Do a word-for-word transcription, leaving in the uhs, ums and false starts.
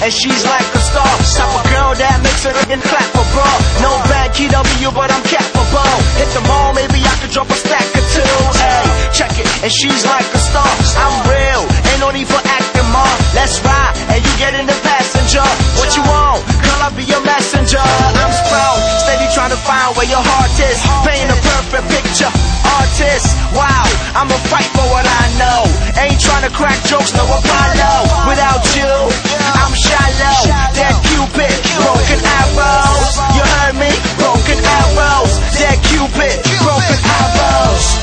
and she's like a star. Type of girl that makes her and clap for bra. No bad K W, but I'm capable. Hit the mall, maybe I could drop a stack or two. Hey, check it, and she's like a star. I'm real, ain't no need for acting, ma. Let's ride, and you get in the passenger. What you want? Girl, I'll be your messenger. I'm sprung, steady trying to find where your heart is. Paint a perfect picture, artist. Wow, I'ma fight for what I know. Ain't trying to crack jokes, no Apollo. Without you, I'm shallow. Dead Cupid, broken arrows. You heard me? Broken arrows. Dead Cupid, broken arrows.